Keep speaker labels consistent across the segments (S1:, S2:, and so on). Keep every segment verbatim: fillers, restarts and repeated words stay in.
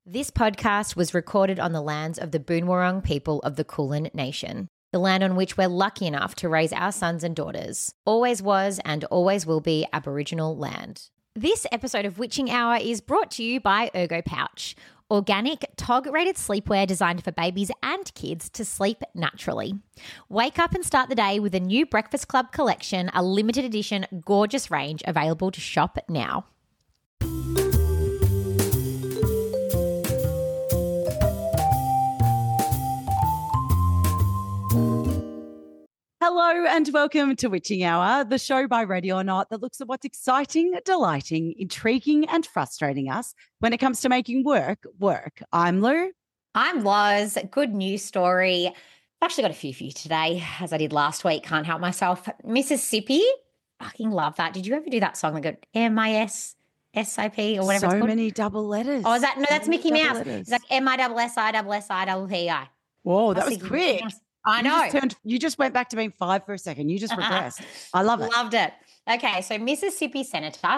S1: This podcast was recorded on the lands of the Boonwurrung people of the Kulin Nation, the land on which we're lucky enough to raise our sons and daughters. Always was and always will be Aboriginal land. This episode of Witching Hour is brought to you by Ergo Pouch, organic, T O G-rated sleepwear designed for babies and kids to sleep naturally. Wake up and start the day with a new Breakfast Club collection, a limited edition, gorgeous range available to shop now.
S2: Hello and welcome to Witching Hour, the show by Ready or Not that looks at what's exciting, delighting, intriguing and frustrating us when it comes to making work work. I'm Lou.
S1: I'm Loz. Good news story. I've actually got a few for you today, as I did last week. Can't help myself. Mississippi. Fucking love that. Did you ever do that song that go M I S S I P or whatever
S2: so
S1: it's called?
S2: So many double letters.
S1: Oh, is that? No, that's
S2: so
S1: Mickey Mouse.
S2: Letters.
S1: It's like M I S S I S S I P P I.
S2: Whoa, that was quick.
S1: I know.
S2: You just, turned, you just went back to being five for a second. You just regressed. I love it.
S1: Loved it. Okay, so Mississippi Senator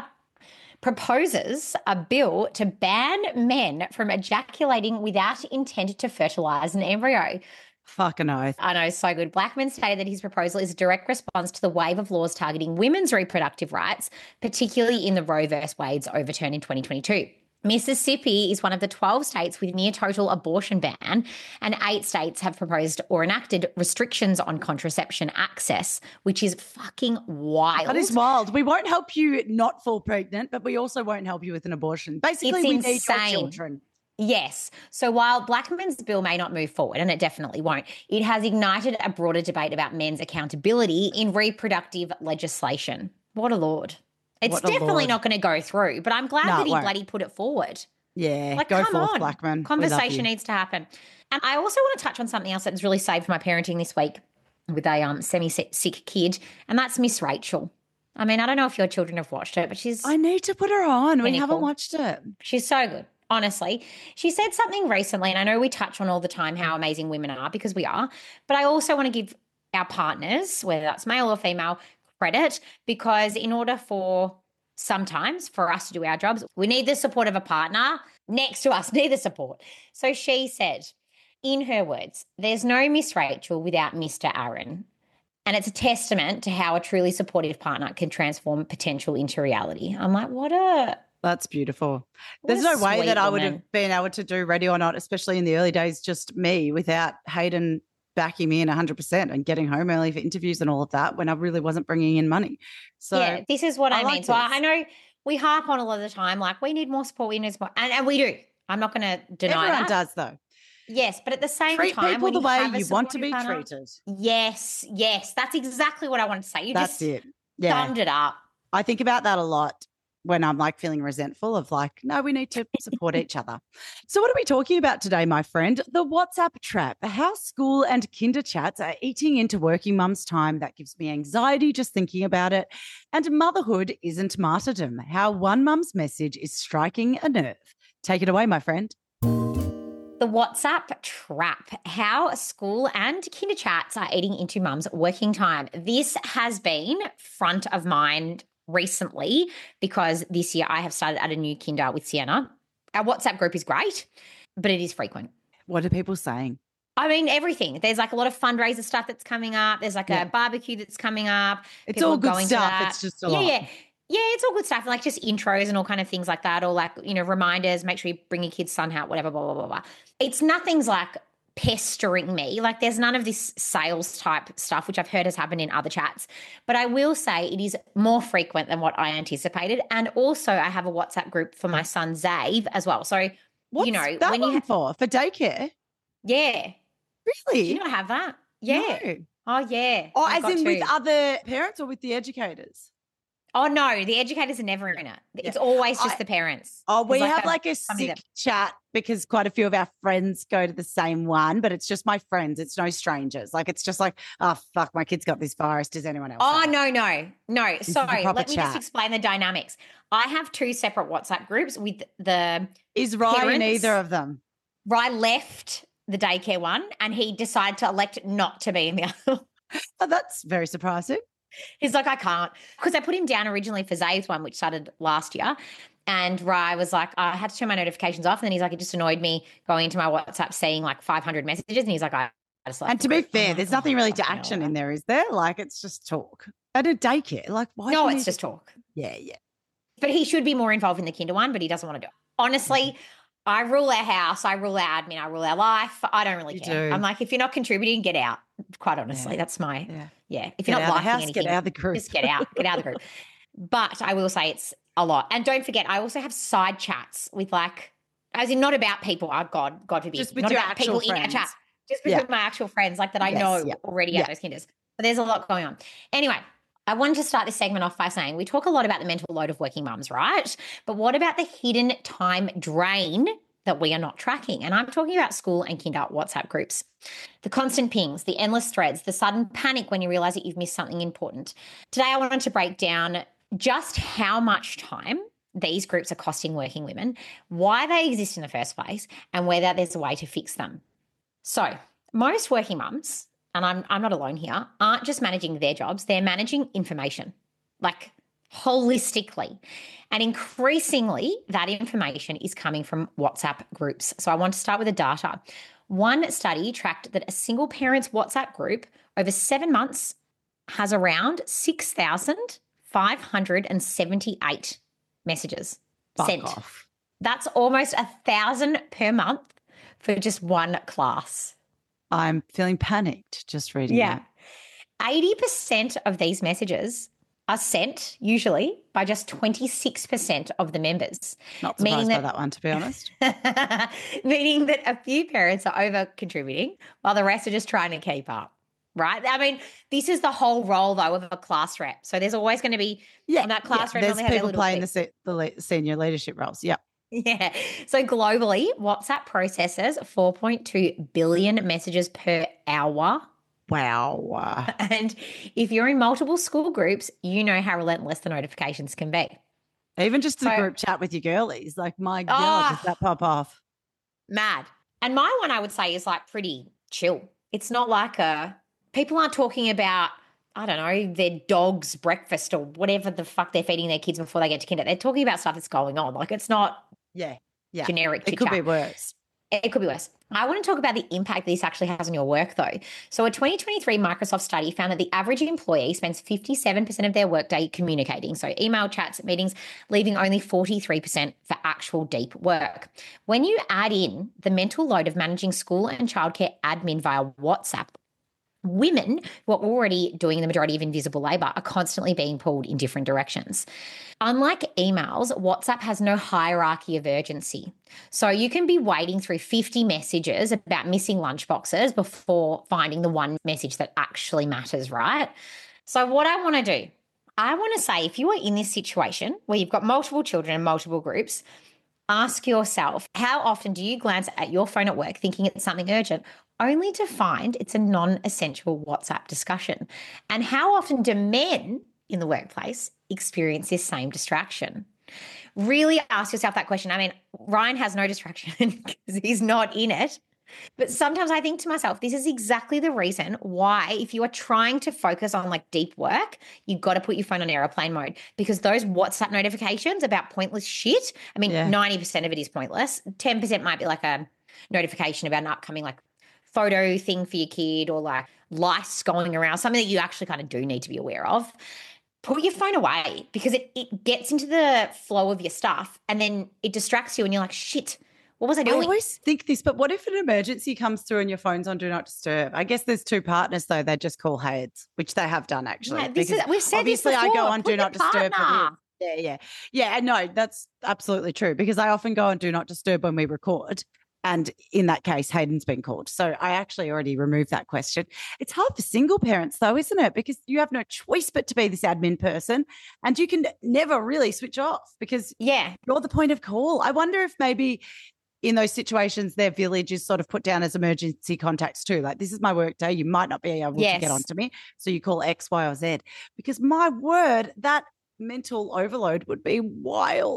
S1: proposes a bill to ban men from ejaculating without intent to fertilize an embryo.
S2: Fucking oath.
S1: I know, so good. Blackman stated that his proposal is a direct response to the wave of laws targeting women's reproductive rights, particularly in the Roe v. Wade's overturn in twenty twenty-two. Mississippi is one of the twelve states with near total abortion ban, and eight states have proposed or enacted restrictions on contraception access, which is fucking wild.
S2: That is wild. We won't help you not fall pregnant, but we also won't help you with an abortion. Basically,
S1: it's
S2: we
S1: insane.
S2: need your children.
S1: Yes. So while Blackman's bill may not move forward, and it definitely won't, it has ignited a broader debate about men's accountability in reproductive legislation. What a lord. It's
S2: what
S1: definitely not going to go through, but I'm glad
S2: no,
S1: that he
S2: won't.
S1: bloody put it forward.
S2: Yeah,
S1: like,
S2: go
S1: come
S2: forth,
S1: on.
S2: Blackman.
S1: Conversation needs to happen. And I also want to touch on something else that's really saved my parenting this week with a um, semi-sick kid, and that's Miss Rachel. I mean, I don't know if your children have watched it, but she's...
S2: I need to put her on. We
S1: clinical.
S2: haven't watched it.
S1: She's so good. Honestly, she said something recently, and I know we touch on all the time how amazing women are because we are, but I also want to give our partners, whether that's male or female, credit, because in order for sometimes for us to do our jobs, we need the support of a partner next to us, need the support. So she said, in her words, there's no Miss Rachel without Mister Aaron. And it's a testament to how a truly supportive partner can transform potential into reality. I'm like, what a...
S2: That's beautiful. There's no way that I would
S1: woman.
S2: have been able to do Ready or Not, especially in the early days, just me, without Hayden backing me in one hundred percent and getting home early for interviews and all of that when I really wasn't bringing in money. So
S1: yeah, this is what I,
S2: I
S1: mean.
S2: like
S1: so
S2: this.
S1: I know we harp on a lot of the time, like we need more support, we need support, and, and we do. I'm not going to deny
S2: everyone
S1: that.
S2: does though.
S1: Yes, but at the same
S2: Treat
S1: time,
S2: people
S1: when
S2: the
S1: you
S2: way
S1: have a
S2: you want to be
S1: supportive partner-
S2: treated.
S1: Yes, yes, that's exactly what I wanted to say. You
S2: That's
S1: just
S2: it. Yeah.
S1: summed it up.
S2: I think about that a lot when I'm like feeling resentful of like, no, we need to support each other. So what are we talking about today, my friend? The WhatsApp trap, how school and kinder chats are eating into working mum's time. That gives me anxiety just thinking about it. And motherhood isn't martyrdom, how one mum's message is striking a nerve. Take it away, my friend.
S1: The WhatsApp trap, how school and kinder chats are eating into mum's working time. This has been front of mind recently because this year I have started at a new kinder with Sienna. Our WhatsApp group is great, but it is frequent.
S2: What are people saying?
S1: I mean, everything. There's like a lot of fundraiser stuff that's coming up. There's like
S2: Yeah.
S1: a barbecue that's coming up.
S2: It's
S1: People
S2: all
S1: are
S2: good
S1: going to
S2: stuff.
S1: that.
S2: It's just a
S1: yeah,
S2: lot.
S1: Yeah, yeah. It's all good stuff. Like just intros and all kind of things like that, or like, you know, reminders, make sure you bring your kids' sun hat, whatever, blah, blah, blah, blah. It's nothing's like pestering me. Like there's none of this sales type stuff, which I've heard has happened in other chats. But I will say it is more frequent than what I anticipated. And also I have a WhatsApp group for my son, Zave, as well. So,
S2: What's
S1: you know,
S2: that
S1: when
S2: one
S1: you ha-
S2: for? For daycare?
S1: yeah.
S2: Really?
S1: Do you not have that? Yeah.
S2: No.
S1: Oh, yeah.
S2: Oh,
S1: I've
S2: as
S1: got
S2: in
S1: two.
S2: with other parents or with the educators?
S1: Oh, no, the educators are never in it. It's
S2: Yeah.
S1: always just
S2: I-
S1: the parents.
S2: Oh, we
S1: There's
S2: have
S1: a-
S2: like a
S1: somebody
S2: sick
S1: that-
S2: chat because quite a few of our friends go to the same one, but it's just my friends. It's no strangers. Like it's just like, oh, fuck, my kid's got this virus. Does anyone else?
S1: Oh,
S2: have it?
S1: no, no, no.
S2: is a
S1: Sorry,
S2: proper
S1: let me just
S2: chat.
S1: explain the dynamics. I have two separate WhatsApp groups with the
S2: Is Ryan in
S1: parents-
S2: either of them?
S1: Rye left the daycare one and he decided to elect not to be in the other.
S2: Oh, that's very surprising.
S1: He's like, I can't. Because I put him down originally for Zave's one, which started last year. And Rye was like, I had to turn my notifications off. And then he's like, it just annoyed me going into my WhatsApp, seeing like five hundred messages. And he's like, I I just left
S2: And
S1: the
S2: to be
S1: group. I'm
S2: fair,
S1: like,
S2: there's
S1: "Oh,
S2: nothing really to
S1: fucking
S2: action
S1: hell."
S2: in there, is there? Like, it's just talk. At a daycare, like, why?
S1: No,
S2: do you
S1: it's
S2: need
S1: just
S2: to-
S1: talk.
S2: Yeah, yeah.
S1: But he should be more involved in the kinder one, but he doesn't want to do it. Honestly, I rule our house, I rule our admin, I rule our life. I don't really
S2: You
S1: care.
S2: do.
S1: I'm like, if you're not contributing, get out. Quite honestly,
S2: Yeah.
S1: that's my
S2: Yeah.
S1: yeah. If
S2: Get
S1: you're
S2: out
S1: not
S2: of the
S1: liking
S2: house,
S1: anything,
S2: get out of the group.
S1: just get out. Get out of the group. But I will say it's a lot. And don't forget, I also have side chats with like, as in not about people. Oh God, God forbid.
S2: Just with
S1: not
S2: your
S1: about
S2: actual
S1: people in
S2: friends.
S1: our chat. Just with
S2: Yeah.
S1: my actual friends, like that I
S2: Yes,
S1: know
S2: yeah.
S1: already
S2: Yeah.
S1: at those kinders. But there's a lot going on. Anyway, I wanted to start this segment off by saying we talk a lot about the mental load of working mums, right? But what about the hidden time drain that we are not tracking? And I'm talking about school and kinder WhatsApp groups. The constant pings, the endless threads, the sudden panic when you realize that you've missed something important. Today, I wanted to break down just how much time these groups are costing working women, why they exist in the first place, and whether there's a way to fix them. So, most working mums, and I'm, I'm not alone here, aren't just managing their jobs, they're managing information, like holistically. And increasingly, that information is coming from WhatsApp groups. So, I want to start with the data. One study tracked that a single parent's WhatsApp group over seven months has around six thousand five hundred seventy-eight messages
S2: Fuck
S1: sent.
S2: off.
S1: That's almost a thousand per month for just one class.
S2: I'm feeling panicked just reading
S1: Yeah.
S2: that.
S1: eighty percent of these messages are sent usually by just twenty-six percent of the members.
S2: Not
S1: Meaning
S2: surprised by
S1: that-
S2: that one, to be honest.
S1: Meaning that a few parents are over contributing while the rest are just trying to keep up. Right. I mean, this is the whole role, though, of a class rep. So there's always going to be
S2: Yeah,
S1: on that class
S2: yeah.
S1: rep.
S2: There's
S1: normally have their
S2: people
S1: little
S2: playing
S1: clip.
S2: the, se- the le- senior leadership roles. Yeah.
S1: Yeah. So globally, WhatsApp processes four point two billion messages per hour.
S2: Wow.
S1: And if you're in multiple school groups, you know how relentless the notifications can be.
S2: Even just the
S1: So-
S2: group chat with your girlies, like, my God,
S1: Oh.
S2: does that pop off?
S1: Mad. And my one, I would say, is like pretty chill. It's not like a, people aren't talking about, I don't know, their dog's breakfast or whatever the fuck they're feeding their kids before they get to kinder. They're talking about stuff that's going on. Like, it's not
S2: Yeah. Yeah.
S1: generic
S2: It could
S1: chit-chat.
S2: be worse.
S1: It could be worse. I want to talk about the impact this actually has on your work, though. So, a twenty twenty-three Microsoft study found that the average employee spends fifty-seven percent of their workday communicating. So, email, chats, meetings, leaving only forty-three percent for actual deep work. When you add in the mental load of managing school and childcare admin via WhatsApp, women who are already doing the majority of invisible labor are constantly being pulled in different directions. Unlike emails, WhatsApp has no hierarchy of urgency. So you can be wading through fifty messages about missing lunchboxes before finding the one message that actually matters, right? So what I want to do, I want to say if you are in this situation where you've got multiple children and multiple groups, ask yourself, how often do you glance at your phone at work thinking it's something urgent, only to find it's a non-essential WhatsApp discussion? And how often do men in the workplace experience this same distraction? Really ask yourself that question. I mean, Ryan has no distraction because he's not in it. But sometimes I think to myself, this is exactly the reason why, if you are trying to focus on like deep work, you've got to put your phone on airplane mode, because those WhatsApp notifications about pointless shit, I mean,
S2: Yeah.
S1: ninety percent of it is pointless. ten percent might be like a notification about an upcoming like photo thing for your kid or like lice going around, something that you actually kind of do need to be aware of. Put your phone away, because it, it gets into the flow of your stuff and then it distracts you and you're like, shit, what was I
S2: I
S1: doing?
S2: always think this, but what if an emergency comes through and your phone's on Do Not Disturb? I guess there's two partners, though. They just call heads, which they have done, actually.
S1: Yeah, this is,
S2: because
S1: we've said this
S2: obviously I go
S1: before.
S2: on
S1: Put
S2: Do
S1: your
S2: Not Disturb. for
S1: partner.
S2: the- Yeah, yeah. Yeah, no, that's absolutely true, because I often go on Do Not Disturb when we record. And in that case, Hayden's been called. So I actually already removed that question. It's hard for single parents, though, isn't it? Because you have no choice but to be this admin person, and you can never really switch off because
S1: Yeah.
S2: you're the point of call. I wonder if maybe in those situations, their village is sort of put down as emergency contacts too. Like, this is my work day. You might not be able to
S1: Yes.
S2: get onto me. So you call X, Y, or Z. Because my word, that mental overload would be wild.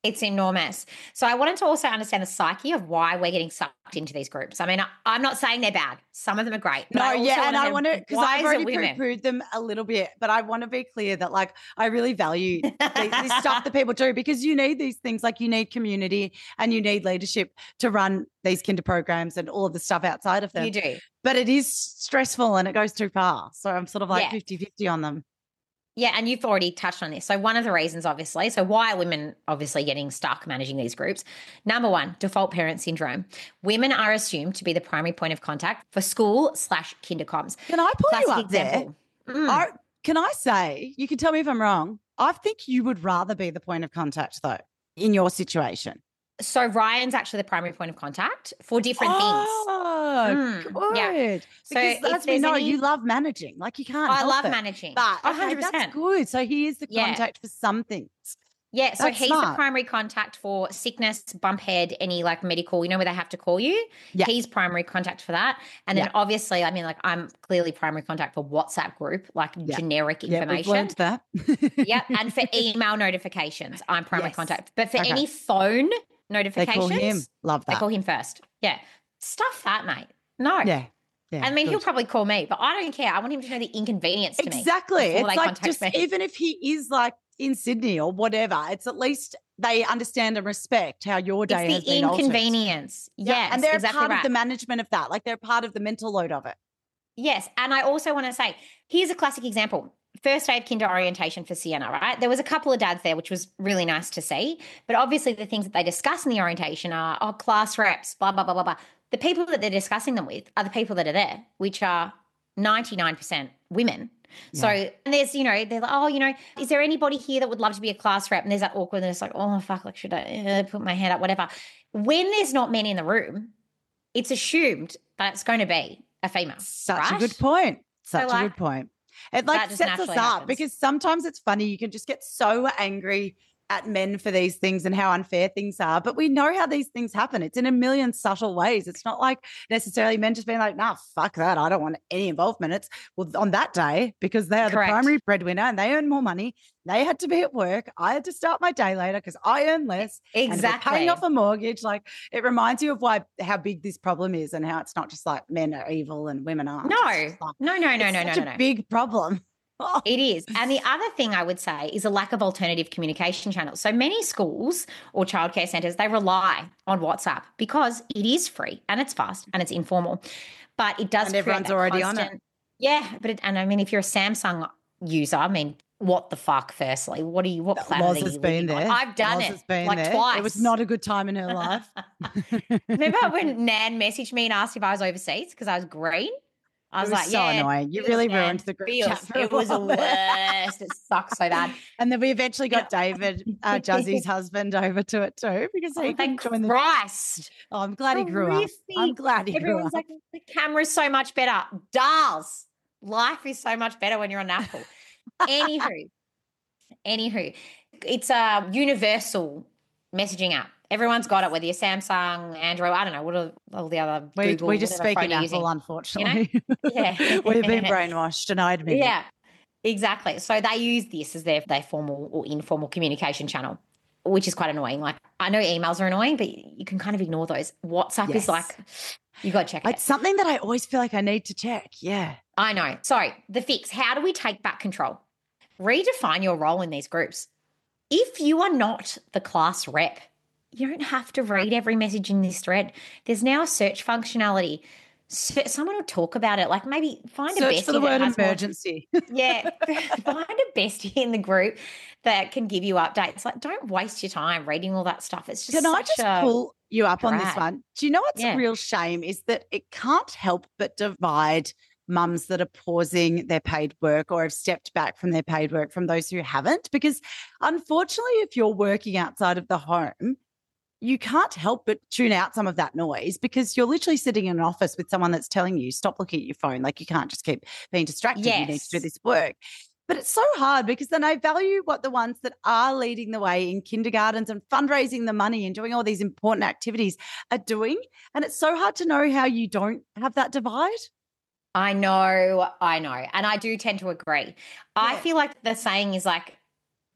S1: It's enormous. So I wanted to also understand the psyche of why we're getting sucked into these groups. I mean, I, I'm not saying they're bad. Some of them are great. But
S2: No,
S1: I also
S2: yeah, and
S1: wanna
S2: I
S1: know,
S2: want to because
S1: why
S2: I've
S1: is it
S2: already
S1: women?
S2: poo-pooed them a little bit, but I want to be clear that like I really value these, this stuff that people do because you need these things, like you need community and you need leadership to run these kinder programs and all of the stuff outside of them.
S1: You do.
S2: But it is stressful and it goes too far. So I'm sort of like
S1: Yeah.
S2: fifty-fifty on them.
S1: Yeah, and you've already touched on this. So one of the reasons, obviously, so why are women obviously getting stuck managing these groups? Number one, default parent syndrome. Women are assumed to be the primary point of contact for school slash kindercoms.
S2: Can I pull
S1: Classic
S2: you up
S1: example.
S2: there?
S1: Mm.
S2: I, can I say, you can tell me if I'm wrong, I think you would rather be the point of contact though in your situation.
S1: So Ryan's actually the primary point of contact for different things.
S2: Oh,
S1: Mm,
S2: good.
S1: yeah. So
S2: Because
S1: if
S2: as we
S1: there's
S2: know,
S1: any-
S2: you love managing. Like you can't
S1: I
S2: help
S1: love
S2: it.
S1: managing.
S2: But
S1: one
S2: okay,
S1: hundred
S2: that's
S1: percent.
S2: good. So he is the
S1: Yeah.
S2: contact for some things.
S1: Yeah, so
S2: That's
S1: he's the
S2: smart.
S1: primary contact for sickness, bump head, any like medical, you know, where they have to call you.
S2: Yeah.
S1: He's primary contact for that. And then
S2: Yeah.
S1: obviously, I mean, like I'm clearly primary contact for WhatsApp group, like
S2: Yeah.
S1: generic
S2: Yeah, we've
S1: information.
S2: learned that.
S1: Yep. And for email notifications, I'm primary
S2: Yes.
S1: contact. But for
S2: Okay.
S1: any phone
S2: They
S1: notifications,
S2: call him. Love
S1: they
S2: that.
S1: call him first. Yeah. Stuff that, mate. No.
S2: Yeah. Yeah.
S1: I mean, he'll
S2: good.
S1: probably call me, but I don't care. I want him to know the inconvenience to me.
S2: Exactly.
S1: before
S2: It's
S1: they
S2: like
S1: contact
S2: just
S1: me.
S2: even if he is like in Sydney or whatever, it's at least they understand and respect how your day has
S1: It's the
S2: been altered.
S1: inconvenience.
S2: Yeah,
S1: Yes,
S2: and they're
S1: exactly
S2: part
S1: right.
S2: of the management of that. Like they're part of the mental load of it.
S1: Yes. And I also want to say, here's a classic example. First day of kinder orientation for Sienna, right? There was a couple of dads there, which was really nice to see. But obviously the things that they discuss in the orientation are, oh, class reps, blah, blah, blah, blah, blah. The people that they're discussing them with are the people that are there, which are ninety-nine percent women. So and there's, you know, they're like, oh, you know, is there anybody here that would love to be a class rep? And there's that awkwardness, like, oh, fuck, like, should I uh, put my hand up, whatever. When there's not men in the room, it's assumed that it's going to be a female.
S2: Such
S1: right?
S2: a good point. Such
S1: like,
S2: a good point. It
S1: that
S2: like
S1: just
S2: sets us
S1: naturally
S2: up
S1: happens.
S2: because sometimes it's funny. You can just get so angry at men for these things and how unfair things are. But we know how these things happen. It's in a million subtle ways. It's not like necessarily men just being like, nah, fuck that. I don't want any involvement. It's well on that day because they are
S1: Correct.
S2: the primary breadwinner and they earn more money. They had to be at work. I had to start my day later because I earn less. And we're
S1: Exactly.
S2: paying off a mortgage. Like it reminds you of why how big this problem is and how it's not just like men are evil and women aren't.
S1: No,
S2: It's just like,
S1: no, no, no,
S2: it's
S1: no, no,
S2: such
S1: no,
S2: a
S1: no.
S2: big problem. Oh.
S1: It is. And the other thing I would say is a lack of alternative communication channels. So many schools or childcare centres, they rely on WhatsApp because it is free and it's fast and it's informal. But it does
S2: And
S1: create
S2: everyone's
S1: that
S2: already on
S1: constant,
S2: it.
S1: Yeah. But it, and I mean, if you're a Samsung user, I mean, what the fuck, firstly? What are you, what planet
S2: Loz
S1: are
S2: has
S1: you
S2: been
S1: living on?
S2: there.
S1: I've done
S2: Loz
S1: it
S2: has been
S1: like
S2: there.
S1: twice.
S2: It was not a good time in her life.
S1: Remember when Nan messaged me and asked if I was overseas because I was green? I was,
S2: It was
S1: like,
S2: so
S1: yeah.
S2: annoying. You
S1: feels,
S2: really
S1: man,
S2: ruined the group
S1: feels.
S2: chat for a
S1: It was the
S2: while there.
S1: worst. It sucks so bad.
S2: And then we eventually got David, uh, Juzzy's husband, over to it too because he
S1: Oh, thank
S2: couldn't join the.
S1: Christ.
S2: Oh, I'm glad he grew up. I'm
S1: Horrific.
S2: glad he grew
S1: Everyone's
S2: up.
S1: like, the camera's so much better. Does. Life is so much better when you're on Apple. Anywho, anywho, it's a universal messaging app. Everyone's got it, whether you're Samsung, Android, I don't know, what are all the other
S2: We,
S1: Google,
S2: we just
S1: whatever
S2: speak
S1: phone
S2: in
S1: you're
S2: Apple,
S1: using.
S2: unfortunately.
S1: Yeah.
S2: We've been brainwashed, and I admit it.
S1: Yeah, exactly. So they use this as their, their formal or informal communication channel, which is quite annoying. Like I know emails are annoying, but you can kind of ignore those. WhatsApp
S2: Yes.
S1: is like, you got to check it.
S2: It's something that I always feel like I need to check. Yeah.
S1: I know. So the fix, how do we take back control? Redefine your role in these groups. If you are not the class rep, you don't have to read every message in this thread. There's now a search functionality. So someone will talk about it. Like maybe find a
S2: Search
S1: bestie
S2: for the
S1: that
S2: word
S1: has more-
S2: emergency.
S1: yeah, find a bestie in the group that can give you updates. Like, don't waste your time reading all that stuff. It's just
S2: Can I
S1: such
S2: just
S1: a,
S2: pull you up on this
S1: drag.
S2: one? Do you know what's
S1: Yeah.
S2: a real shame is that it can't help but divide mums that are pausing their paid work or have stepped back from their paid work from those who haven't. Because unfortunately, if you're working outside of the home, you can't help but tune out some of that noise because you're literally sitting in an office with someone that's telling you, stop looking at your phone. Like you can't just keep being distracted. You need
S1: Yes.
S2: to do this work. But it's so hard because then I value what the ones that are leading the way in kindergartens and fundraising the money and doing all these important activities are doing. And it's so hard to know how you don't have that divide.
S1: I know, I know. And I do tend to agree. I
S2: Yeah.
S1: feel like the saying is like,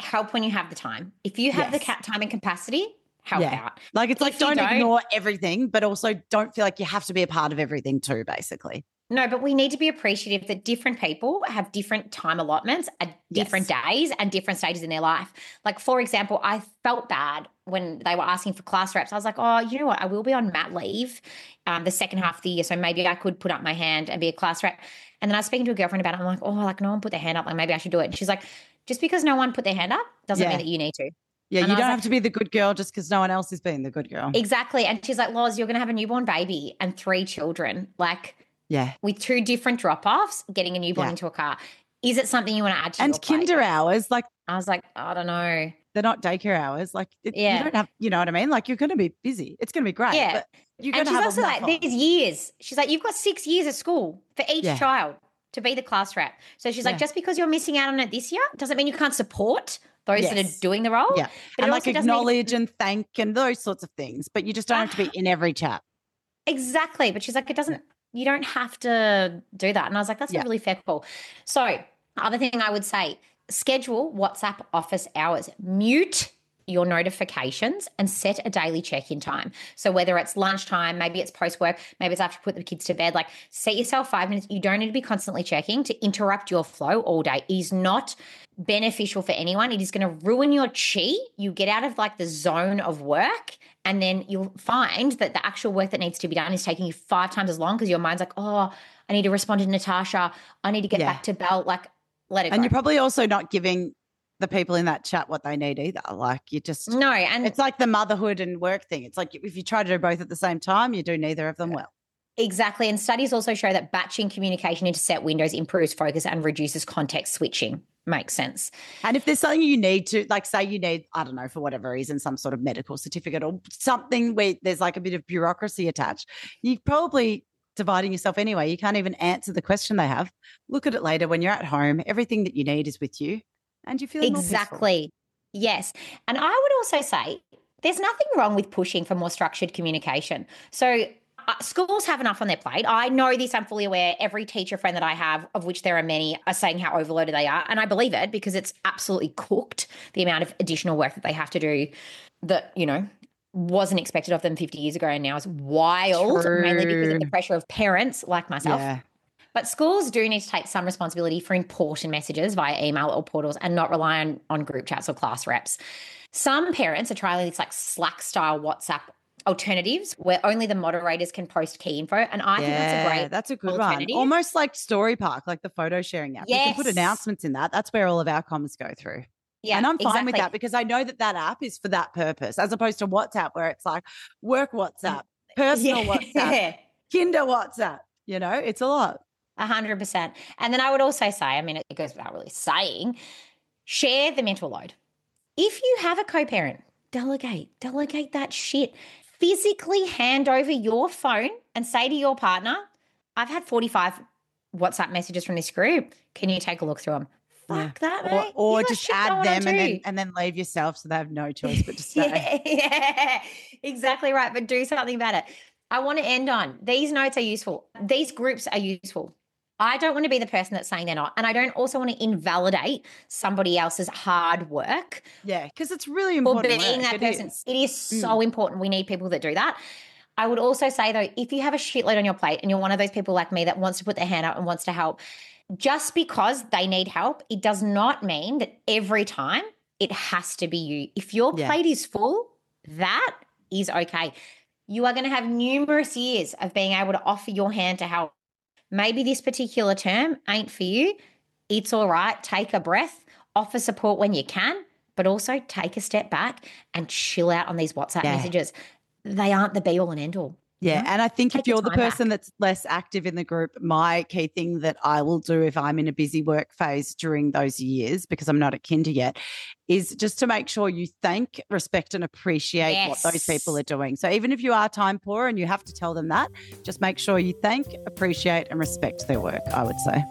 S1: help when you have the time. If you have the
S2: Yes.
S1: cat time and capacity, help
S2: Yeah.
S1: out.
S2: Like it's like
S1: If you
S2: don't,
S1: don't-
S2: ignore everything, but also don't feel like you have to be a part of everything too, basically.
S1: No, but we need to be appreciative that different people have different time allotments at different
S2: Yes.
S1: days and different stages in their life. Like, for example, I felt bad when they were asking for class reps. I was like, oh, you know what? I will be on mat leave um, the second half of the year, so maybe I could put up my hand and be a class rep. And then I was speaking to a girlfriend about it. I'm like, oh, like no one put their hand up. Like maybe I should do it. And she's like, just because no one put their hand up doesn't
S2: Yeah.
S1: mean that you need to.
S2: Yeah,
S1: And
S2: you
S1: I was
S2: don't
S1: like-
S2: have to be the good girl just because no one else is being the good girl.
S1: Exactly. And she's like, Loz, you're going to have a newborn baby and three children. Like,
S2: Yeah.
S1: with two different drop-offs, getting a newborn
S2: Yeah.
S1: into a car. Is it something you want to add to
S2: And
S1: your plate?
S2: kinder hours, like
S1: I was like, I don't know.
S2: they're not daycare hours. Like it,
S1: Yeah.
S2: you don't have, you know what I mean? Like you're going to be busy. It's going to be great.
S1: Yeah.
S2: But you're
S1: And
S2: going to
S1: she's
S2: have
S1: also
S2: enough
S1: like,
S2: on.
S1: there's years. She's like, you've got six years of school for each
S2: Yeah.
S1: child to be the class rep. So she's
S2: Yeah.
S1: like, just because you're missing out on it this year doesn't mean you can't support those that
S2: Yes.
S1: are doing the role.
S2: Yeah.
S1: But
S2: And
S1: it
S2: like
S1: also doesn't mean-
S2: acknowledge and thank and those sorts of things. But you just don't have to be in every chat.
S1: Exactly. But she's like, it doesn't, you don't have to do that. And I was like, that's
S2: Yeah.
S1: a really fair call. So, other thing I would say, schedule WhatsApp office hours, mute your notifications and set a daily check-in time. So whether it's lunchtime, maybe it's post-work, maybe it's after you put the kids to bed, like set yourself five minutes. You don't need to be constantly checking to interrupt your flow all day. It is not beneficial for anyone. It is going to ruin your chi. You get out of like the zone of work and then you'll find that the actual work that needs to be done is taking you five times as long because your mind's like, oh, I need to respond to Natasha. I need to get
S2: Yeah.
S1: back to Belle. Like, let it
S2: And
S1: go.
S2: you're probably also not giving the people in that chat what they need either. Like you just,
S1: No, and
S2: it's like the motherhood and work thing. It's like if you try to do both at the same time, you do neither of them well.
S1: exactly. And studies also show that batching communication into set windows improves focus and reduces context switching. Makes sense.
S2: And if there's something you need to, like say you need, I don't know, for whatever reason, some sort of medical certificate or something where there's like a bit of bureaucracy attached, you probably dividing yourself anyway. You can't even answer the question they have. Look at it later when you're at home. Everything that you need is with you and you feel
S1: Exactly. Yes. And I would also say there's nothing wrong with pushing for more structured communication. So uh, schools have enough on their plate. I know this, I'm fully aware. Every teacher friend that I have, of which there are many, are saying how overloaded they are. And I believe it because it's absolutely cooked, the amount of additional work that they have to do that, you know, wasn't expected of them fifty years ago and now is wild,
S2: True.
S1: mainly because of the pressure of parents like myself.
S2: Yeah.
S1: But schools do need to take some responsibility for important messages via email or portals and not rely on, on group chats or class reps. Some parents are trialing these like Slack style WhatsApp alternatives where only the moderators can post key info. And I think that's a great
S2: that's a good one.
S1: alternative.
S2: Almost like Story Park, like the photo sharing app. You can put
S1: Yes.
S2: announcements in that. That's where all of our comms go through.
S1: Yeah,
S2: and I'm fine with
S1: exactly.
S2: that because I know that that app is for that purpose, as opposed to WhatsApp where it's like work WhatsApp, personal
S1: Yeah.
S2: WhatsApp, kinder WhatsApp. You know, it's a lot.
S1: A hundred percent. And then I would also say, I mean, it goes without really saying, share the mental load. If you have a co-parent, delegate, delegate that shit. Physically hand over your phone and say to your partner, I've had forty-five WhatsApp messages from this group. Can you take a look through them? Fuck that,
S2: Or,
S1: mate.
S2: or
S1: You got
S2: just
S1: shit
S2: add
S1: going on
S2: them and then
S1: too.
S2: and then leave yourself so they have no choice but to stay.
S1: Yeah, yeah, exactly right. But do something about it. I want to end on these notes are useful. These groups are useful. I don't want to be the person that's saying they're not. And I don't also want to invalidate somebody else's hard work
S2: Yeah, because it's really
S1: for
S2: important.
S1: being
S2: work.
S1: that
S2: It
S1: person.
S2: is.
S1: It is so important. We need people that do that. I would also say, though, if you have a shitload on your plate and you're one of those people like me that wants to put their hand up and wants to help, just because they need help, it does not mean that every time it has to be you. If your
S2: Yeah.
S1: plate is full, that is okay. You are going to have numerous years of being able to offer your hand to help. Maybe this particular term ain't for you. It's all right. Take a breath, offer support when you can, but also take a step back and chill out on these WhatsApp
S2: Yeah.
S1: messages. They aren't the be all and end all.
S2: Yeah. And I think
S1: Take
S2: if
S1: your
S2: you're the
S1: time back.
S2: person that's less active in the group, my key thing that I will do if I'm in a busy work phase during those years, because I'm not at kinder yet, is just to make sure you thank, respect, and appreciate what those people
S1: Yes.
S2: are doing. So even if you are time poor and you have to tell them that, just make sure you thank, appreciate, and respect their work, I would say.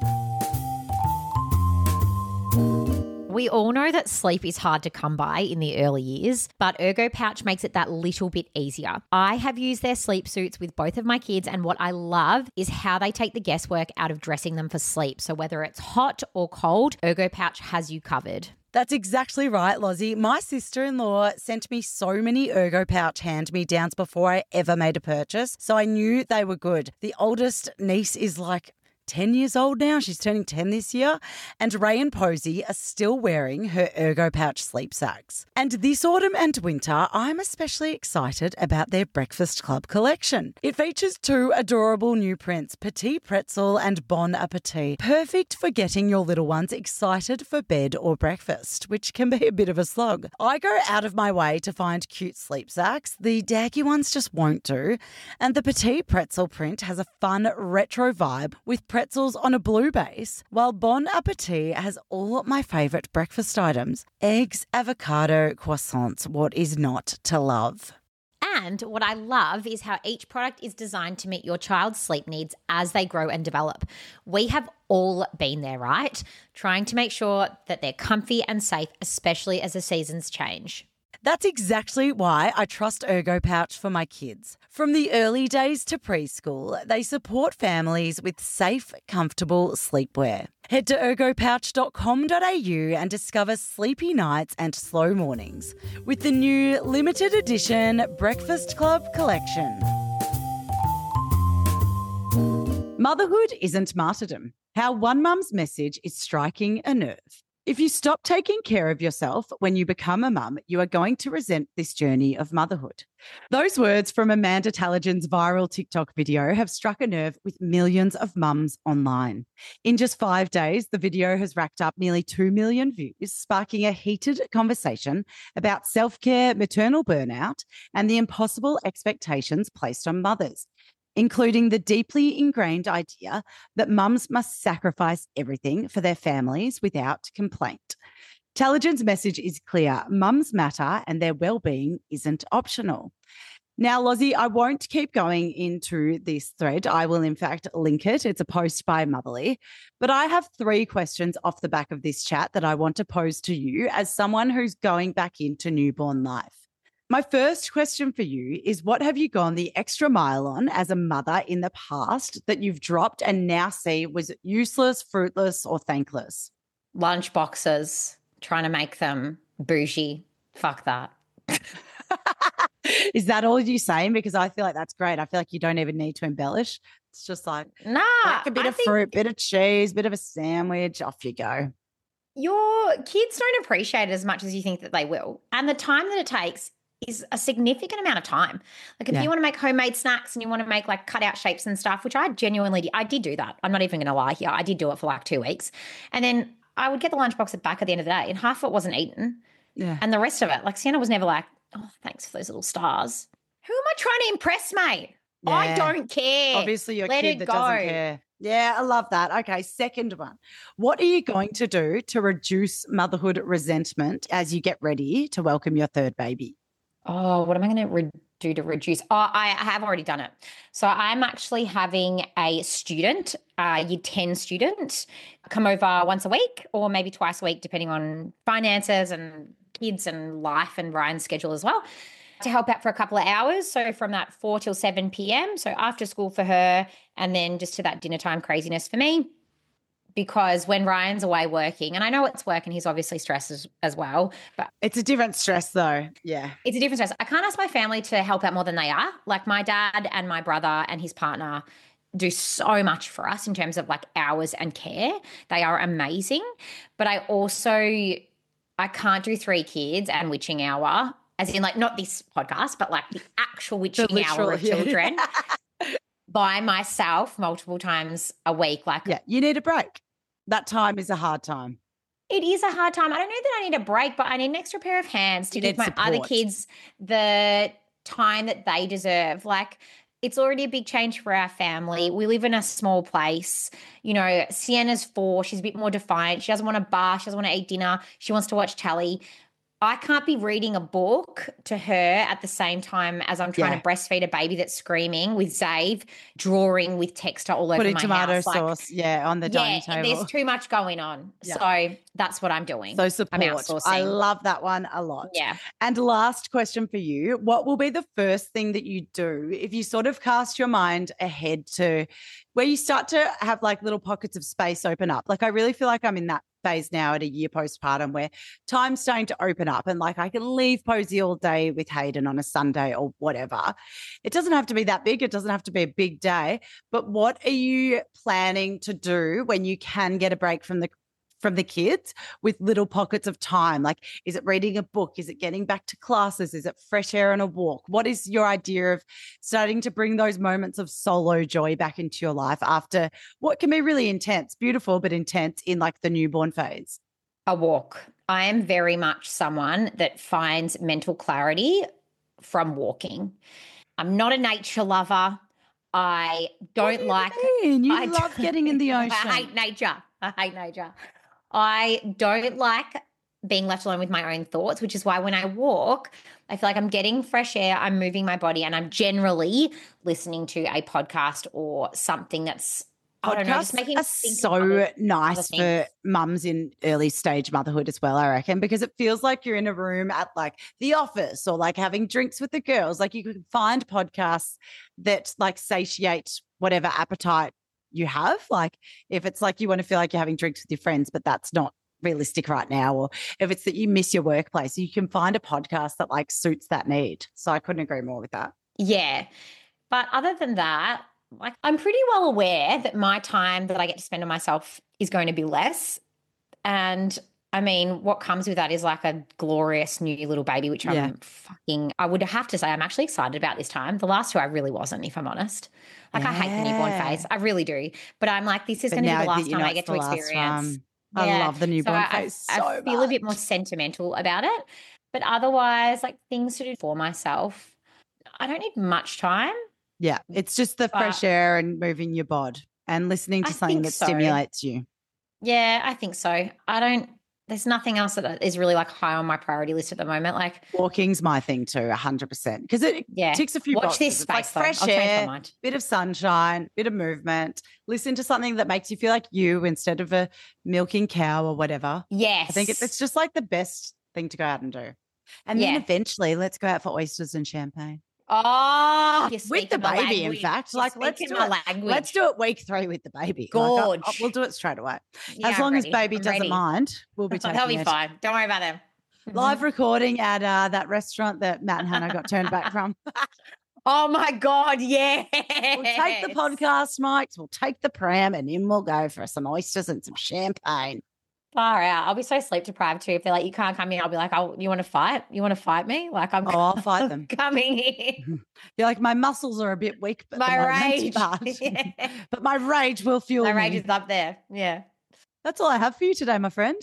S1: We all know that sleep is hard to come by in the early years, but Ergo Pouch makes it that little bit easier. I have used their sleep suits with both of my kids, and what I love is how they take the guesswork out of dressing them for sleep. So whether it's hot or cold, Ergo Pouch has you covered.
S2: That's exactly right, Lozzie. My sister-in-law sent me so many Ergo Pouch hand-me-downs before I ever made a purchase, so I knew they were good. The oldest niece is like ten years old now. She's turning ten this year. And Ray and Posey are still wearing her Ergo Pouch sleep sacks. And this autumn and winter, I'm especially excited about their Breakfast Club collection. It features two adorable new prints, Petit Pretzel and Bon Appetit. Perfect for getting your little ones excited for bed or breakfast, which can be a bit of a slog. I go out of my way to find cute sleep sacks. The daggy ones just won't do. And the Petit Pretzel print has a fun retro vibe with pretzels on a blue base, while Bon Appetit has all my favourite breakfast items: eggs, avocado, croissants. What is not to love?
S1: And what I love is how each product is designed to meet your child's sleep needs as they grow and develop. We have all been there, right? Trying to make sure that they're comfy and safe, especially as the seasons change.
S2: That's exactly why I trust Ergo Pouch for my kids. From the early days to preschool, they support families with safe, comfortable sleepwear. Head to ergo pouch dot com dot a u and discover sleepy nights and slow mornings with the new limited edition Breakfast Club collection. Motherhood isn't martyrdom. How one mum's message is striking a nerve. If you stop taking care of yourself when you become a mum, you are going to resent this journey of motherhood. Those words from Amanda Tallagin's viral TikTok video have struck a nerve with millions of mums online. In just five days, the video has racked up nearly two million views, sparking a heated conversation about self-care, maternal burnout, and the impossible expectations placed on mothers, including the deeply ingrained idea that mums must sacrifice everything for their families without complaint. Tallagin's message is clear. Mums matter and their well-being isn't optional. Now, Lozzie, I won't keep going into this thread. I will, in fact, link it. It's a post by Motherly. But I have three questions off the back of this chat that I want to pose to you as someone who's going back into newborn life. My first question for you is, what have you gone the extra mile on as a mother in the past that you've dropped and now see was useless, fruitless, or thankless?
S1: Lunch boxes, trying to make them bougie. Fuck that.
S2: Is that all you're saying? Because I feel like that's great. I feel like you don't even need to embellish. It's just like,
S1: nah,
S2: like a bit
S1: I
S2: of
S1: think
S2: fruit, bit of cheese, bit of a sandwich, off you go.
S1: Your kids don't appreciate it as much as you think that they will. And the time that it takes is a significant amount of time. Like if
S2: Yeah.
S1: you want to make homemade snacks and you want to make like cutout shapes and stuff, which I genuinely did, I did do that. I'm not even going to lie here. I did do it for like two weeks. And then I would get the lunchbox back at the end of the day and half of it wasn't eaten.
S2: Yeah.
S1: And the rest of it, like Sienna was never like, oh, thanks for those little stars. Who am I trying to impress, mate? I
S2: Yeah.
S1: don't care.
S2: Obviously, your
S1: Let
S2: kid
S1: it
S2: that
S1: go.
S2: doesn't care. Yeah, I love that. Okay, second one. What are you going to do to reduce motherhood resentment as you get ready to welcome your third baby?
S1: Oh, what am I going to re- do to reduce? Oh, I have already done it. So I'm actually having a student, a year ten student, come over once a week or maybe twice a week, depending on finances and kids and life and Ryan's schedule as well, to help out for a couple of hours. So from that four till seven p.m. So after school for her and then just to that dinner time craziness for me. Because when Ryan's away working, and I know it's work and he's obviously stressed as, as well, but
S2: It's a different stress though. Yeah.
S1: it's a different stress. I can't ask my family to help out more than they are. Like my dad and my brother and his partner do so much for us in terms of like hours and care. They are amazing. But I also, I can't do three kids and witching hour, as in like not this podcast, but like the actual witching
S2: literal,
S1: hour of
S2: yeah.
S1: children by myself multiple times a week. Like
S2: Yeah, you need a break. That time is a hard time.
S1: it is a hard time. I don't know that I need a break, but I need an extra pair of hands to
S2: You
S1: give
S2: need
S1: my other
S2: support.
S1: kids the time that they deserve. Like, it's already a big change for our family. We live in a small place. You know, Sienna's four. She's a bit more defiant. She doesn't want to bar. She doesn't want to eat dinner. She wants to watch telly. I can't be reading a book to her at the same time as I'm trying
S2: Yeah.
S1: to breastfeed a baby that's screaming with Zave, drawing with texture all over
S2: Putting
S1: my
S2: tomato
S1: house. Like,
S2: sauce, yeah, on the
S1: yeah,
S2: dining table.
S1: there's too much going on.
S2: Yeah.
S1: So that's what I'm doing.
S2: So support.
S1: I'm outsourcing.
S2: I love that one a lot.
S1: Yeah.
S2: And last question for you. What will be the first thing that you do if you sort of cast your mind ahead to where you start to have like little pockets of space open up? Like I really feel like I'm in that phase now at a year postpartum where time's starting to open up and like I can leave Posey all day with Hayden on a Sunday or whatever. It doesn't have to be that big. It doesn't have to be a big day. But what are you planning to do when you can get a break from the from the kids with little pockets of time? Like, is it reading a book? Is it getting back to classes? Is it fresh air and a walk? What is your idea of starting to bring those moments of solo joy back into your life after what can be really intense, beautiful, but intense in like the newborn phase?
S1: A walk. I am very much someone that finds mental clarity from walking. I'm not a nature lover. I don't
S2: you
S1: like.
S2: mean? You
S1: I
S2: love
S1: don't-
S2: getting in the ocean.
S1: I hate nature. I hate nature. I don't like being left alone with my own thoughts, which is why when I walk, I feel like I'm getting fresh air, I'm moving my body, and I'm generally listening to a podcast or something that's, I don't know, just
S2: Podcasts
S1: making
S2: are
S1: me think of
S2: so
S1: other-
S2: nice
S1: other
S2: for
S1: things.
S2: mums in early stage motherhood as well, I reckon, because it feels like you're in a room at like the office or like having drinks with the girls. Like you can find podcasts that like satiate whatever appetite you have. Like if it's like you want to feel like you're having drinks with your friends, but that's not realistic right now, or if it's that you miss your workplace, you can find a podcast that like suits that need. So I couldn't agree more with that.
S1: Yeah. But other than that, like I'm pretty well aware that my time that I get to spend on myself is going to be less. And I mean, what comes with that is like a glorious new little baby, which
S2: Yeah.
S1: I'm fucking, I would have to say I'm actually excited about this time. The last two I really wasn't, if I'm honest. Like I hate the newborn
S2: Yeah.
S1: phase. I really do. But I'm like, this is
S2: But
S1: going to be
S2: now
S1: the
S2: that
S1: last
S2: you
S1: time
S2: know
S1: I
S2: it's
S1: get to
S2: the last
S1: experience.
S2: one. I
S1: Yeah.
S2: love the
S1: So
S2: newborn
S1: I,
S2: phase so
S1: I feel a bit more
S2: much.
S1: sentimental about it. But otherwise, like things to do for myself, I don't need much time.
S2: Yeah, it's just the fresh
S1: But-
S2: air and moving your bod and listening to
S1: I
S2: something
S1: think
S2: that
S1: so.
S2: stimulates you.
S1: Yeah, I think so. I don't, there's nothing else that is really like high on my priority list at the moment. Like,
S2: Walking's my thing too, one hundred percent, because it
S1: yeah.
S2: ticks a few
S1: Watch
S2: boxes.
S1: this
S2: It's like
S1: space, though.
S2: fresh
S1: I'll change my
S2: air,
S1: mind.
S2: bit of sunshine, bit of movement. Listen to something that makes you feel like you instead of a milking cow or whatever.
S1: Yes.
S2: I think it, it's just like the best thing to go out and do. And then
S1: Yeah.
S2: eventually let's go out for oysters and champagne.
S1: Oh, you're
S2: With
S1: speaking
S2: the
S1: my
S2: baby, in
S1: language.
S2: fact.
S1: You're
S2: Like, let's
S1: speaking
S2: do
S1: my
S2: it.
S1: language.
S2: Let's do it week three with the baby. Like, I- I-
S1: Gorge.
S2: we'll do it straight away.
S1: Yeah,
S2: as
S1: I'm
S2: long as
S1: ready.
S2: baby
S1: I'm
S2: doesn't
S1: ready.
S2: mind, we'll be taking
S1: That'll be
S2: it.
S1: fine. Don't worry about them.
S2: Live recording at uh, that restaurant that Matt and Hannah got turned back from.
S1: Oh my God, yeah.
S2: We'll take the podcast mics, we'll take the pram, and in we'll go for some oysters and some champagne.
S1: Far out. I'll be so sleep deprived too. If they're like, you can't come in, I'll be like, oh, you want to fight? You want to fight me? Like I'm
S2: Oh, I'll fight them.
S1: coming in.
S2: You're like, my muscles are a bit weak, but
S1: My
S2: the
S1: rage.
S2: moment, but,
S1: Yeah.
S2: but my rage will fuel
S1: My
S2: me.
S1: rage is up there. Yeah.
S2: That's all I have for you today, my friend.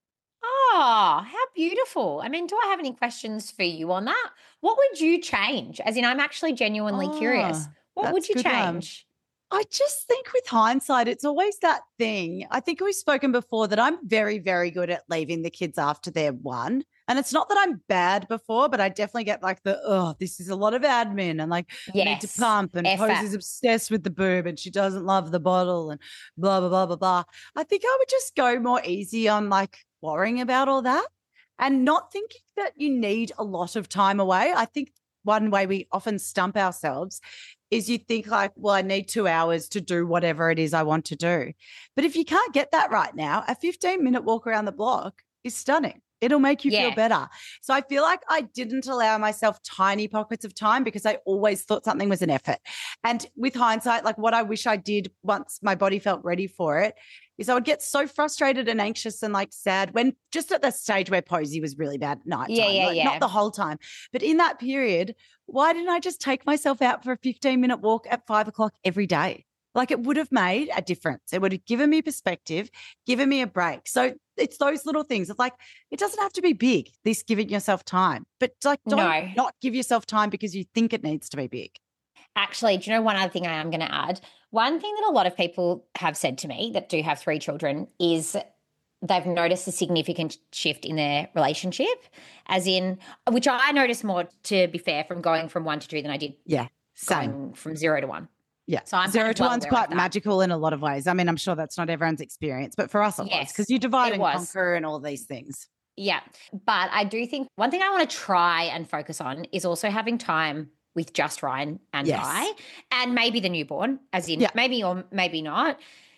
S1: Oh, how beautiful. I mean, do I have any questions for you on that? What would you change? As in, I'm actually genuinely curious.
S2: Oh,
S1: What would
S2: that's
S1: you
S2: a good one.
S1: change?
S2: I just think with hindsight, it's always that thing. I think we've spoken before that I'm very, very good at leaving the kids after they're one. And it's not that I'm bad before, but I definitely get like the, oh, this is a lot of admin and like I need to
S1: Yes.
S2: pump and
S1: Effort.
S2: Posey's obsessed with the boob and she doesn't love the bottle and blah, blah, blah, blah, blah. I think I would just go more easy on like worrying about all that and not thinking that you need a lot of time away. I think one way we often stump ourselves is you think like, well, I need two hours to do whatever it is I want to do. But if you can't get that right now, a fifteen minute walk around the block is stunning. It'll make you
S1: Yeah.
S2: feel better. So I feel like I didn't allow myself tiny pockets of time because I always thought something was an effort. And with hindsight, like what I wish I did once my body felt ready for it is I would get so frustrated and anxious and like sad when just at the stage where Posey was really bad at night.
S1: Yeah, yeah,
S2: like,
S1: yeah.
S2: Not the whole time. But in that period, why didn't I just take myself out for a fifteen minute walk at five o'clock every day? Like it would have made a difference. It would have given me perspective, given me a break. So it's those little things. It's like, it doesn't have to be big, this giving yourself time, but like don't
S1: No.
S2: not give yourself time because you think it needs to be big.
S1: Actually, do you know one other thing I am going to add? One thing that a lot of people have said to me that do have three children is they've noticed a significant shift in their relationship, as in, which I noticed more, to be fair, from going from one to two than I did
S2: Yeah, same.
S1: going from zero to one.
S2: Yeah.
S1: So I'm
S2: Zero
S1: kind of
S2: to
S1: well
S2: one's
S1: aware of
S2: quite
S1: that.
S2: magical in a lot of ways. I mean, I'm sure that's not everyone's experience, but for us it was
S1: Yes,
S2: because you divide
S1: it
S2: and
S1: was.
S2: conquer and all these things.
S1: Yeah. But I do think one thing I want to try and focus on is also having time with just Ryan and
S2: Yes.
S1: Guy, and maybe the newborn, as in
S2: Yeah.
S1: maybe or maybe not.
S2: Yeah.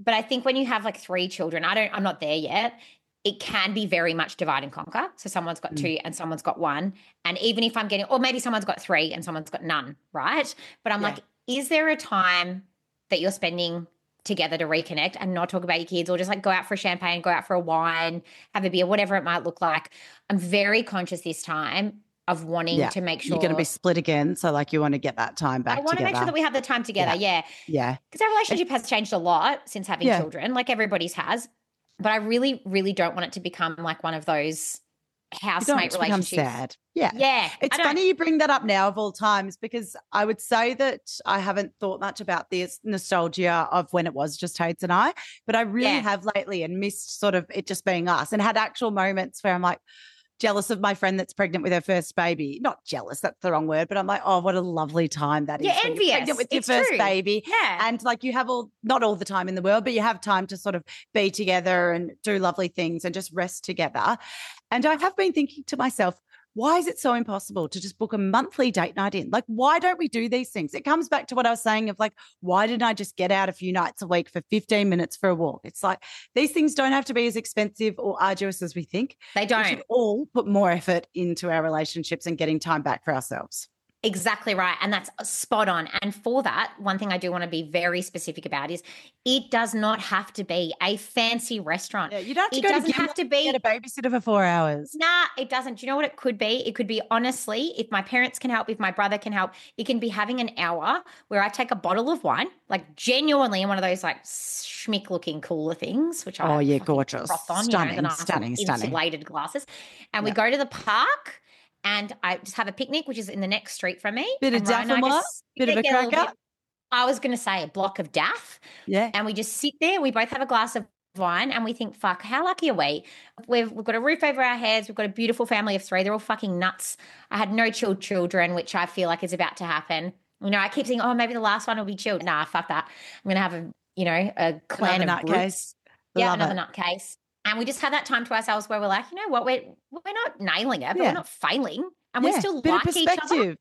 S1: but I think when you have like three children, I don't, I'm not there yet. It can be very much divide and conquer. So someone's got
S2: Mm.
S1: two and someone's got one. And even if I'm getting, or maybe someone's got three and someone's got none, right? But I'm
S2: Yeah.
S1: like, is there a time that you're spending together to reconnect and not talk about your kids, or just like go out for a champagne, go out for a wine, have a beer, whatever it might look like? I'm very conscious this time of wanting
S2: Yeah.
S1: to make sure
S2: You're going to be split again. So like you want to get that time back
S1: I want to
S2: together.
S1: make sure that we have the time together. Yeah.
S2: Yeah.
S1: Because our relationship has changed a lot since having
S2: Yeah.
S1: children, like everybody's has. But I really, really don't want it to become like one of those
S2: You don't want
S1: housemate
S2: it to become
S1: relationships.
S2: sad. Yeah.
S1: Yeah.
S2: It's
S1: I don't-
S2: funny you bring that up now of all times, because I would say that I haven't thought much about this nostalgia of when it was just Hades and I, but I really
S1: Yeah.
S2: have lately and missed sort of it just being us, and had actual moments where I'm like jealous of my friend that's pregnant with her first baby. Not jealous, that's the wrong word, but I'm like, oh, what a lovely time that is.
S1: You're
S2: when you're pregnant
S1: envious.
S2: with your
S1: It's
S2: first
S1: true.
S2: baby.
S1: Yeah.
S2: And like you have all, not all the time in the world, but you have time to sort of be together and do lovely things and just rest together. And I have been thinking to myself, why is it so impossible to just book a monthly date night in? Like, why don't we do these things? It comes back to what I was saying of like, why didn't I just get out a few nights a week for fifteen minutes for a walk? It's like these things don't have to be as expensive or arduous as we think.
S1: They
S2: We
S1: don't.
S2: should all put more effort into our relationships and getting time back for ourselves.
S1: Exactly right. And that's spot on. And for that, one thing I do want to be very specific about is it does not have to be a fancy restaurant.
S2: Yeah, you don't have to
S1: It
S2: go
S1: doesn't
S2: to
S1: have to be-
S2: get a babysitter for four hours.
S1: Nah, it doesn't. Do you know what it could be? It could be, honestly, if my parents can help, if my brother can help, it can be having an hour where I take a bottle of wine, like genuinely in one of those like schmick looking cooler things, which I
S2: Oh, yeah,
S1: fucking
S2: gorgeous.
S1: froth on,
S2: Stunning,
S1: you know, the nice
S2: stunning, stunning.
S1: insulated glasses. And we
S2: Yeah.
S1: go to the park and I just have a picnic, which is in the next street from me.
S2: Bit of
S1: and Ryan and I
S2: Daffodil,
S1: just
S2: bit
S1: sit
S2: of a
S1: there, get little
S2: cracker.
S1: bit- I was going to say a block of daff.
S2: Yeah.
S1: And we just sit there. We both have a glass of wine and we think, fuck, how lucky are we? We've, we've got a roof over our heads. We've got a beautiful family of three. They're all fucking nuts. I had no chilled children, which I feel like is about to happen. You know, I keep thinking, oh, maybe the last one will be chilled. Nah, fuck that. I'm going to have a, you know, a clan
S2: Another
S1: of brutes.
S2: nutcase.
S1: Yeah,
S2: Love
S1: another
S2: it.
S1: nutcase. And we just have that time to ourselves where we're like, you know what, we're, we're not nailing it, but
S2: Yeah.
S1: we're not failing. And we
S2: Yeah,
S1: still
S2: bit
S1: like
S2: of
S1: each other.
S2: perspective.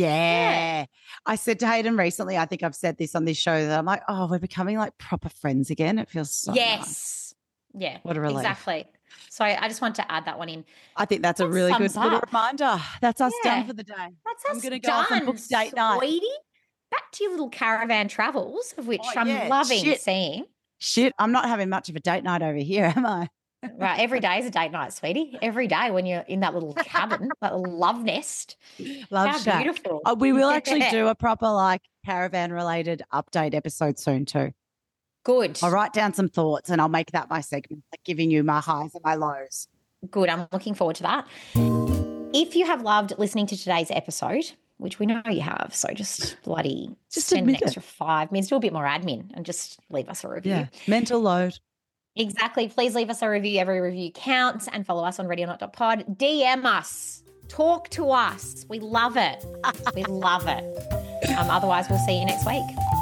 S2: Yeah. I said to Hayden recently, I think I've said this on this show, that I'm like, oh, we're becoming like proper friends again. It feels so
S1: yes.
S2: nice.
S1: Yeah.
S2: What a relief.
S1: Exactly. So I just want to add that one in.
S2: I think that's a
S1: That
S2: really good
S1: sums
S2: little
S1: up.
S2: reminder. That's us
S1: Yeah.
S2: done for the day.
S1: That's
S2: I'm
S1: us
S2: gonna go
S1: done,
S2: off and book date night.
S1: sweetie. Back to your little caravan travels, of which
S2: Oh,
S1: I'm
S2: yeah,
S1: loving
S2: shit.
S1: seeing.
S2: Shit, I'm not having much of a date night over here, am I?
S1: Right, every day is a date night, sweetie. Every day when you're in that little cabin, that little love nest.
S2: Love
S1: How
S2: shack.
S1: beautiful.
S2: Oh, we will actually
S1: Yeah.
S2: do a proper like caravan related update episode soon too.
S1: Good.
S2: I'll write down some thoughts and I'll make that my segment, like giving you my highs and my lows.
S1: Good. I'm looking forward to that. If you have loved listening to today's episode, which we know you have, so just bloody
S2: Just
S1: spend an
S2: admit it.
S1: extra five minutes, do a bit more admin and just leave us a review.
S2: Yeah. Mental load.
S1: Exactly. Please leave us a review. Every review counts, and follow us on ready or not dot pod. D M us. Talk to us. We love it. We love it. Um, otherwise, we'll see you next week.